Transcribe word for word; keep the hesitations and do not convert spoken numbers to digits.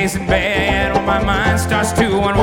days in bed when my mind starts to unwind.